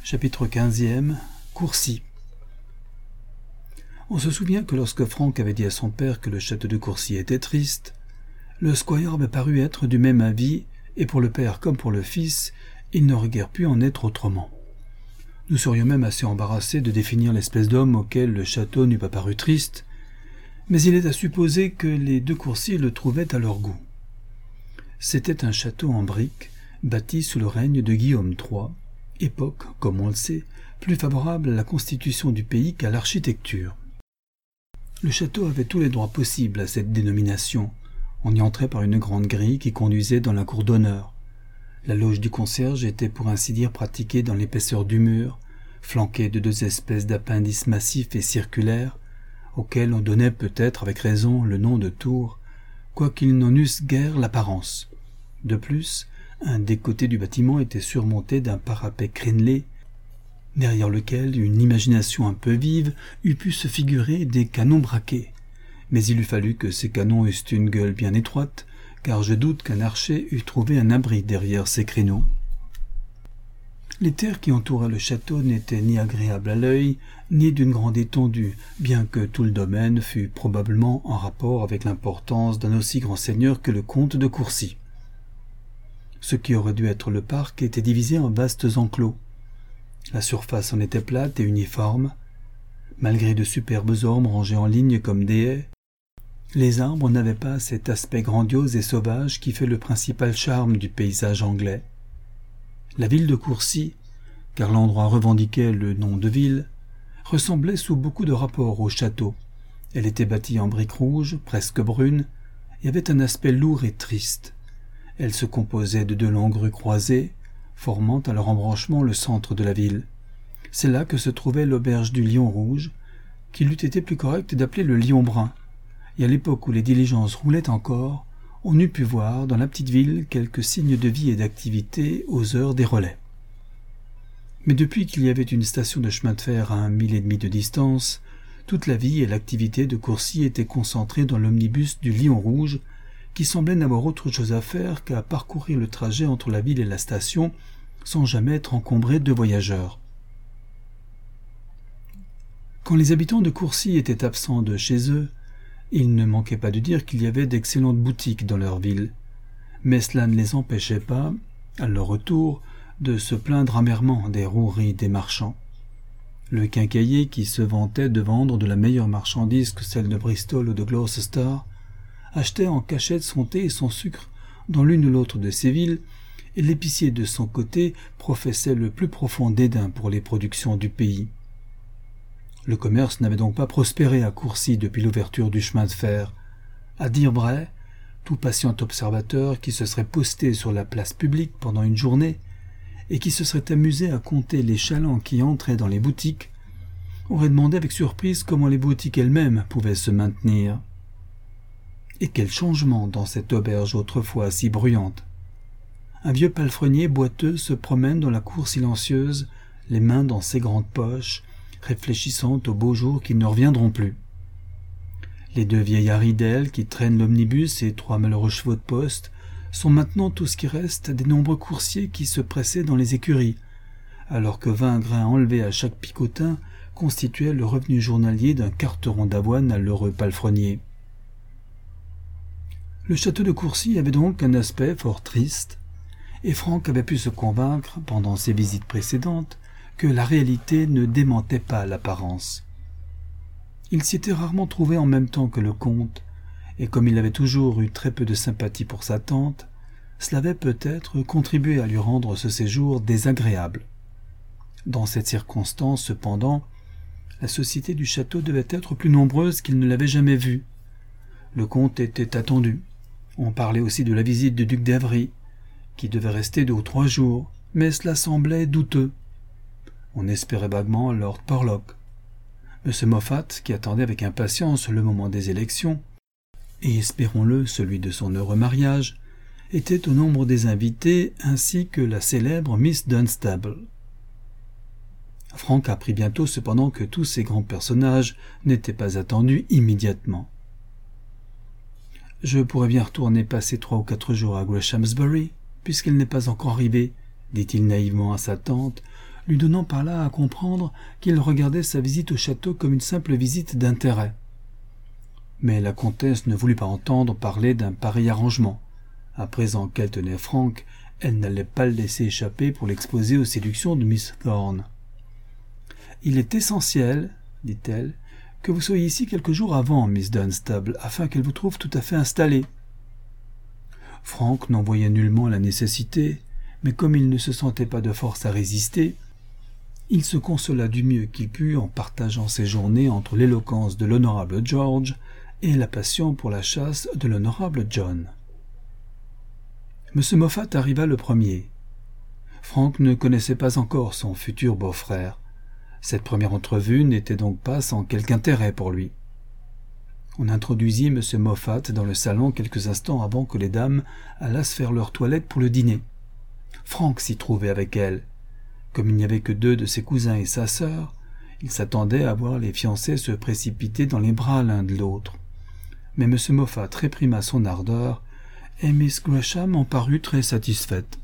Chapitre 15e, Courcy. On se souvient que lorsque Frank avait dit à son père que le château de Courcy était triste, le squire avait paru être du même avis, et pour le père comme pour le fils, il n'aurait guère pu en être autrement. Nous serions même assez embarrassés de définir l'espèce d'homme auquel le château n'eût pas paru triste, mais il est à supposer que les deux Courcy le trouvaient à leur goût. C'était un château en briques, bâti sous le règne de Guillaume III, époque, comme on le sait, plus favorable à la constitution du pays qu'à l'architecture. Le château avait tous les droits possibles à cette dénomination. On y entrait par une grande grille qui conduisait dans la cour d'honneur. La loge du concierge était pour ainsi dire pratiquée dans l'épaisseur du mur, flanquée de deux espèces d'appendices massifs et circulaires, auxquels on donnait peut-être avec raison le nom de tours, quoiqu'ils n'en eussent guère l'apparence. De plus, un des côtés du bâtiment était surmonté d'un parapet crénelé, derrière lequel une imagination un peu vive eût pu se figurer des canons braqués. Mais il eût fallu que ces canons eussent une gueule bien étroite, car je doute qu'un archer eût trouvé un abri derrière ces créneaux. Les terres qui entouraient le château n'étaient ni agréables à l'œil, ni d'une grande étendue, bien que tout le domaine fût probablement en rapport avec l'importance d'un aussi grand seigneur que le comte de Courcy. Ce qui aurait dû être le parc était divisé en vastes enclos. La surface en était plate et uniforme. Malgré de superbes ormes rangés en ligne comme des haies, les arbres n'avaient pas cet aspect grandiose et sauvage qui fait le principal charme du paysage anglais. La ville de Courcy, car l'endroit revendiquait le nom de ville, ressemblait sous beaucoup de rapports au château. Elle était bâtie en briques rouges, presque brunes, et avait un aspect lourd et triste. Elle se composait de deux longues rues croisées, formant à leur embranchement le centre de la ville. C'est là que se trouvait l'auberge du Lion Rouge, qu'il eût été plus correct d'appeler le Lion Brun, et à l'époque où les diligences roulaient encore, on eût pu voir dans la petite ville quelques signes de vie et d'activité aux heures des relais. Mais depuis qu'il y avait une station de chemin de fer à 1,5 mile de distance, toute la vie et l'activité de Courcy étaient concentrées dans l'omnibus du Lion Rouge, qui semblait n'avoir autre chose à faire qu'à parcourir le trajet entre la ville et la station, sans jamais être encombré de voyageurs. Quand les habitants de Courcy étaient absents de chez eux, il ne manquait pas de dire qu'il y avait d'excellentes boutiques dans leur ville, mais cela ne les empêchait pas, à leur retour, de se plaindre amèrement des roueries des marchands. Le quincaillier, qui se vantait de vendre de la meilleure marchandise que celle de Bristol ou de Gloucester, achetait en cachette son thé et son sucre dans l'une ou l'autre de ces villes, et l'épicier de son côté professait le plus profond dédain pour les productions du pays. Le commerce n'avait donc pas prospéré à Courcy depuis l'ouverture du chemin de fer. À dire vrai, tout patient observateur qui se serait posté sur la place publique pendant une journée et qui se serait amusé à compter les chalands qui entraient dans les boutiques aurait demandé avec surprise comment les boutiques elles-mêmes pouvaient se maintenir. Et quel changement dans cette auberge autrefois si bruyante! Un vieux palefrenier boiteux se promène dans la cour silencieuse, les mains dans ses grandes poches, réfléchissant aux beaux jours qui ne reviendront plus. Les deux vieillards ridelles qui traînent l'omnibus et 3 malheureux chevaux de poste sont maintenant tout ce qui reste des nombreux coursiers qui se pressaient dans les écuries, alors que 20 grains enlevés à chaque picotin constituaient le revenu journalier d'un carteron d'avoine à l'heureux palefrenier. Le château de Courcy avait donc un aspect fort triste, et Frank avait pu se convaincre, pendant ses visites précédentes, que la réalité ne démentait pas l'apparence. Il s'y était rarement trouvé en même temps que le comte, et comme il avait toujours eu très peu de sympathie pour sa tante, cela avait peut-être contribué à lui rendre ce séjour désagréable. Dans cette circonstance, cependant, la société du château devait être plus nombreuse qu'il ne l'avait jamais vue. Le comte était attendu. On parlait aussi de la visite du duc d'Avery, qui devait rester 2 ou 3 jours, mais cela semblait douteux. On espérait vaguement Lord Porlock. M. Moffat, qui attendait avec impatience le moment des élections, et espérons-le celui de son heureux mariage, était au nombre des invités, ainsi que la célèbre Miss Dunstable. Frank apprit bientôt cependant que tous ces grands personnages n'étaient pas attendus immédiatement. « Je pourrais bien retourner passer 3 ou 4 jours à Greshamsbury, puisqu'elle n'est pas encore arrivée, dit-il naïvement à sa tante, lui donnant par là à comprendre qu'il regardait sa visite au château comme une simple visite d'intérêt. Mais la comtesse ne voulut pas entendre parler d'un pareil arrangement. À présent qu'elle tenait Frank, elle n'allait pas le laisser échapper pour l'exposer aux séductions de Miss Thorne. « Il est essentiel, dit-elle, que vous soyez ici quelques jours avant, Miss Dunstable, afin qu'elle vous trouve tout à fait installée. » Frank n'en voyait nullement la nécessité, mais comme il ne se sentait pas de force à résister, il se consola du mieux qu'il put en partageant ses journées entre l'éloquence de l'honorable George et la passion pour la chasse de l'honorable John. M. Moffat arriva le premier. Frank ne connaissait pas encore son futur beau-frère. Cette première entrevue n'était donc pas sans quelque intérêt pour lui. On introduisit M. Moffat dans le salon quelques instants avant que les dames allassent faire leur toilette pour le dîner. Frank s'y trouvait avec elle. Comme il n'y avait que 2 de ses cousins et sa sœur, il s'attendait à voir les fiancés se précipiter dans les bras l'un de l'autre. Mais M. Moffat réprima son ardeur, et Miss Gresham en parut très satisfaite.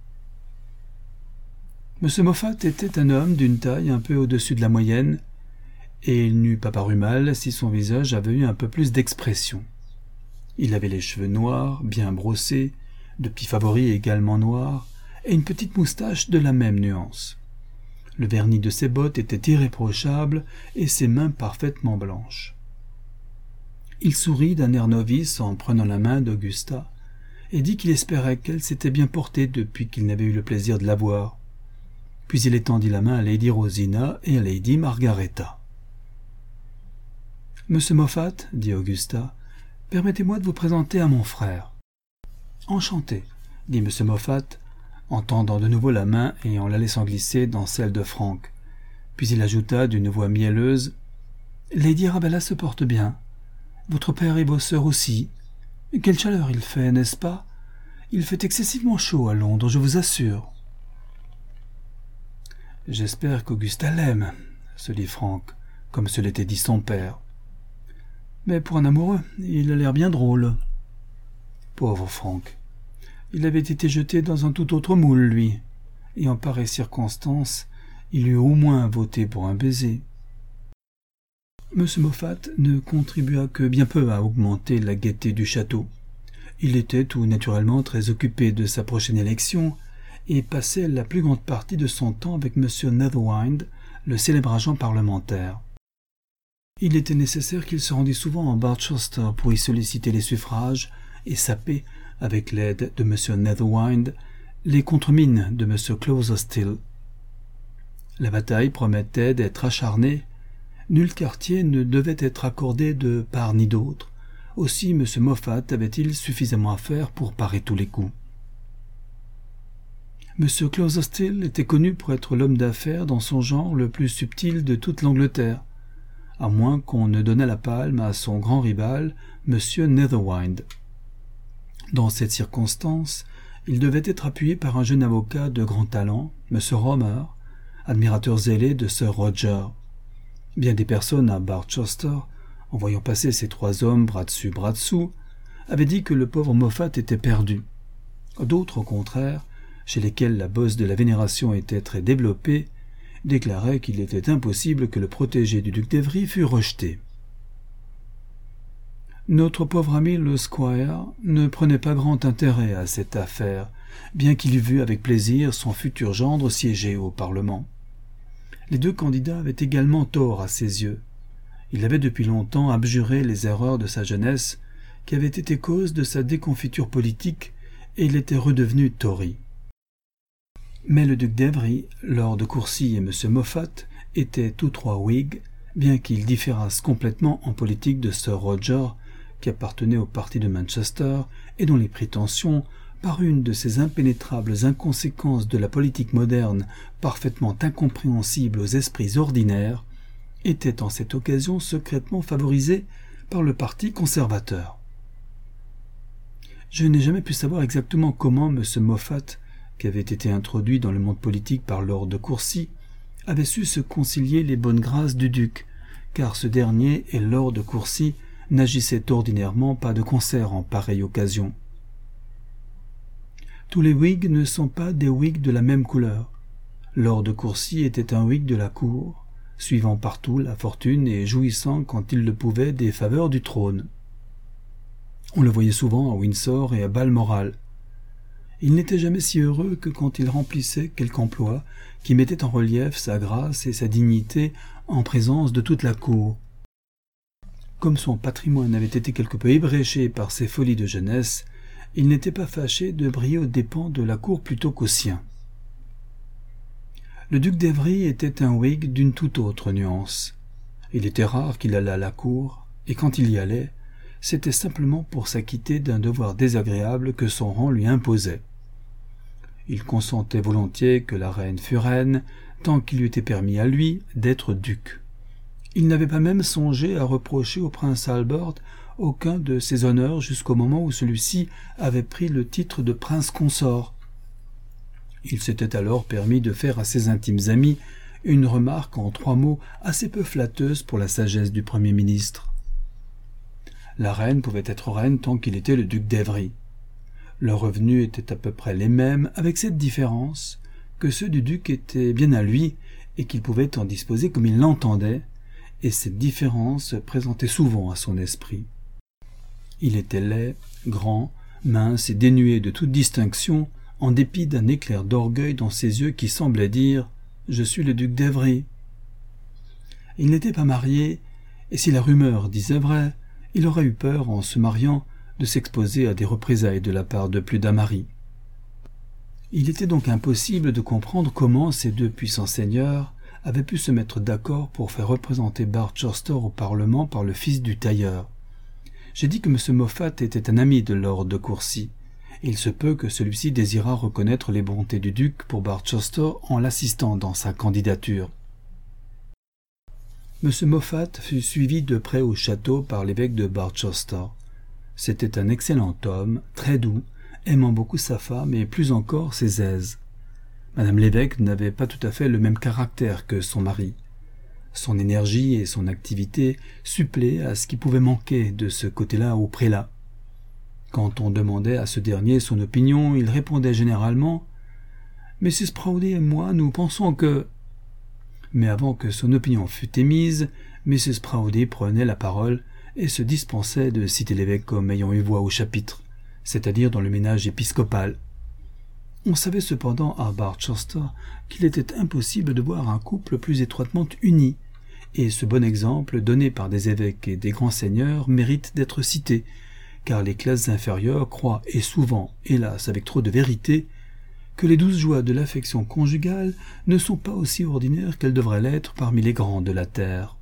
M. Moffat était un homme d'une taille un peu au-dessus de la moyenne, et il n'eût pas paru mal si son visage avait eu un peu plus d'expression. Il avait les cheveux noirs, bien brossés, de petits favoris également noirs, et une petite moustache de la même nuance. Le vernis de ses bottes était irréprochable et ses mains parfaitement blanches. Il sourit d'un air novice en prenant la main d'Augusta et dit qu'il espérait qu'elle s'était bien portée depuis qu'il n'avait eu le plaisir de la voir. Puis il étendit la main à Lady Rosina et à Lady Margaretta. « Monsieur Moffat, dit Augusta, permettez-moi de vous présenter à mon frère. »« Enchanté, dit M. Moffat, en tendant de nouveau la main et en la laissant glisser dans celle de Frank. Puis il ajouta d'une voix mielleuse, « Lady Arabella se porte bien. Votre père et vos sœurs aussi. Quelle chaleur il fait, n'est-ce pas? Il fait excessivement chaud à Londres, je vous assure. » « J'espère qu'Augusta l'aime, » se dit Frank, comme se l'était dit son père. « Mais pour un amoureux, il a l'air bien drôle. » Pauvre Frank. Il avait été jeté dans un tout autre moule, lui, et en pareille circonstance, il eût au moins voté pour un baiser. M. Moffat ne contribua que bien peu à augmenter la gaieté du château. Il était tout naturellement très occupé de sa prochaine élection, et passait la plus grande partie de son temps avec M. Netherwind, le célèbre agent parlementaire. Il était nécessaire qu'il se rendît souvent en Barchester pour y solliciter les suffrages et saper, avec l'aide de M. Netherwind, les contremines de M. Closerstil. La bataille promettait d'être acharnée. Nul quartier ne devait être accordé de part ni d'autre. Aussi M. Moffat avait-il suffisamment à faire pour parer tous les coups. M. Closerstil était connu pour être l'homme d'affaires dans son genre le plus subtil de toute l'Angleterre, à moins qu'on ne donnât la palme à son grand rival, M. Netherwind. Dans cette circonstance, il devait être appuyé par un jeune avocat de grand talent, M. Romer, admirateur zélé de Sir Roger. Bien des personnes à Barchester, en voyant passer ces 3 hommes bras dessus bras dessous, avaient dit que le pauvre Moffat était perdu. D'autres, au contraire, chez lesquels la bosse de la vénération était très développée, déclaraient qu'il était impossible que le protégé du duc d'Evry fût rejeté. Notre pauvre ami le squire ne prenait pas grand intérêt à cette affaire, bien qu'il eût vu avec plaisir son futur gendre siéger au Parlement. Les 2 candidats avaient également tort à ses yeux. Il avait depuis longtemps abjuré les erreurs de sa jeunesse, qui avaient été cause de sa déconfiture politique, et il était redevenu Tory. Mais le duc d'Evry, lord de Courcy et M. Moffat étaient tous 3 Whigs, bien qu'ils différassent complètement en politique de Sir Roger, qui appartenait au parti de Manchester et dont les prétentions, par une de ces impénétrables inconséquences de la politique moderne parfaitement incompréhensibles aux esprits ordinaires, étaient en cette occasion secrètement favorisées par le parti conservateur. Je n'ai jamais pu savoir exactement comment M. Moffat, qui avait été introduit dans le monde politique par lord de Courcy, avait su se concilier les bonnes grâces du duc, car ce dernier et lord de Courcy n'agissaient ordinairement pas de concert en pareille occasion. Tous les Whigs ne sont pas des Whigs de la même couleur. Lord de Courcy était un Whig de la cour, suivant partout la fortune et jouissant quand il le pouvait des faveurs du trône. On le voyait souvent à Windsor et à Balmoral. Il n'était jamais si heureux que quand il remplissait quelque emploi qui mettait en relief sa grâce et sa dignité en présence de toute la cour. Comme son patrimoine avait été quelque peu ébréché par ses folies de jeunesse, il n'était pas fâché de briller aux dépens de la cour plutôt qu'aux siens. Le duc d'Evry était un Whig d'une toute autre nuance. Il était rare qu'il allât à la cour, et quand il y allait, c'était simplement pour s'acquitter d'un devoir désagréable que son rang lui imposait. Il consentait volontiers que la reine fût reine, tant qu'il lui était permis à lui d'être duc. Il n'avait pas même songé à reprocher au prince Albert aucun de ses honneurs jusqu'au moment où celui-ci avait pris le titre de prince consort. Il s'était alors permis de faire à ses intimes amis une remarque en 3 mots assez peu flatteuse pour la sagesse du Premier ministre. La reine pouvait être reine tant qu'il était le duc d'Evry. Leurs revenus étaient à peu près les mêmes, avec cette différence que ceux du duc étaient bien à lui et qu'il pouvait en disposer comme il l'entendait, et cette différence se présentait souvent à son esprit. Il était laid, grand, mince et dénué de toute distinction, en dépit d'un éclair d'orgueil dans ses yeux qui semblait dire « Je suis le duc d'Evry ». Il n'était pas marié, et si la rumeur disait vrai, il aurait eu peur, en se mariant, de s'exposer à des représailles de la part de plus d'un mari. Il était donc impossible de comprendre comment ces 2 puissants seigneurs avaient pu se mettre d'accord pour faire représenter Barchester au Parlement par le fils du tailleur. J'ai dit que M. Moffat était un ami de Lord de Courcy. Il se peut que celui-ci désirât reconnaître les bontés du duc pour Barchester en l'assistant dans sa candidature. M. Moffat fut suivi de près au château par l'évêque de Barchester. C'était un excellent homme, très doux, aimant beaucoup sa femme et plus encore ses aises. Madame l'évêque n'avait pas tout à fait le même caractère que son mari. Son énergie et son activité suppléaient à ce qui pouvait manquer de ce côté-là au prélat. Quand on demandait à ce dernier son opinion, il répondait généralement « Mrs. Proudie et moi, nous pensons que… » Mais avant que son opinion fût émise, Mrs. Proudie prenait la parole et se dispensait de citer l'évêque comme ayant eu voix au chapitre, c'est-à-dire dans le ménage épiscopal. On savait cependant à Barchester qu'il était impossible de voir un couple plus étroitement uni, et ce bon exemple donné par des évêques et des grands seigneurs mérite d'être cité, car les classes inférieures croient, et souvent, hélas avec trop de vérité, que les douces joies de l'affection conjugale ne sont pas aussi ordinaires qu'elles devraient l'être parmi les grands de la terre.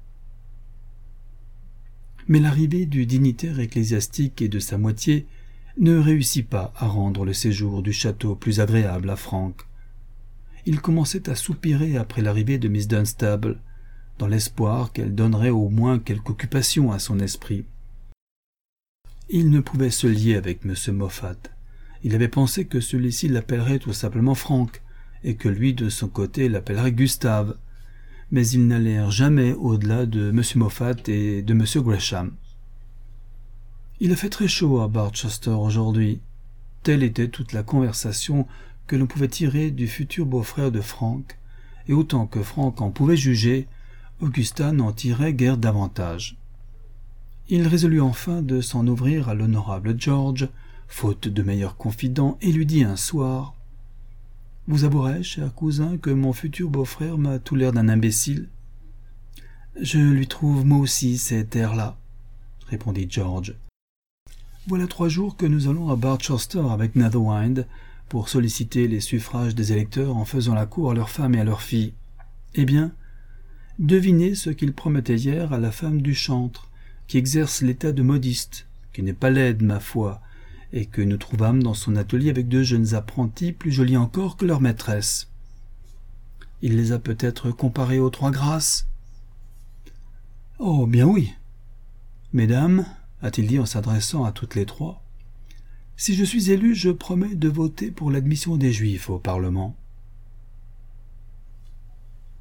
Mais l'arrivée du dignitaire ecclésiastique et de sa moitié ne réussit pas à rendre le séjour du château plus agréable à Frank. Il commençait à soupirer après l'arrivée de Miss Dunstable, dans l'espoir qu'elle donnerait au moins quelque occupation à son esprit. Il ne pouvait se lier avec M. Moffat. Il avait pensé que celui-ci l'appellerait tout simplement Frank, et que lui, de son côté, l'appellerait Gustave, mais ils n'allèrent jamais au-delà de M. Moffat et de M. Gresham. Il a fait très chaud à Barchester aujourd'hui. Telle était toute la conversation que l'on pouvait tirer du futur beau-frère de Frank, et autant que Frank en pouvait juger, Augustin n'en tirait guère davantage. Il résolut enfin de s'en ouvrir à l'honorable George, faute de meilleur confident, et lui dit un soir « Vous avouerez, cher cousin, que mon futur beau-frère m'a tout l'air d'un imbécile ?»« Je lui trouve moi aussi cet air-là, » répondit George. « Voilà 3 jours que nous allons à Barchester avec Netherwind pour solliciter les suffrages des électeurs en faisant la cour à leurs femmes et à leurs filles. Eh bien, devinez ce qu'il promettait hier à la femme du chantre, qui exerce l'état de modiste, qui n'est pas laide, ma foi, et que nous trouvâmes dans son atelier avec 2 jeunes apprentis plus jolis encore que leur maîtresse. Il les a peut-être comparés aux 3 grâces. »« Oh, bien oui. Mesdames, a-t-il dit en s'adressant à toutes les 3, si je suis élu, je promets de voter pour l'admission des Juifs au Parlement.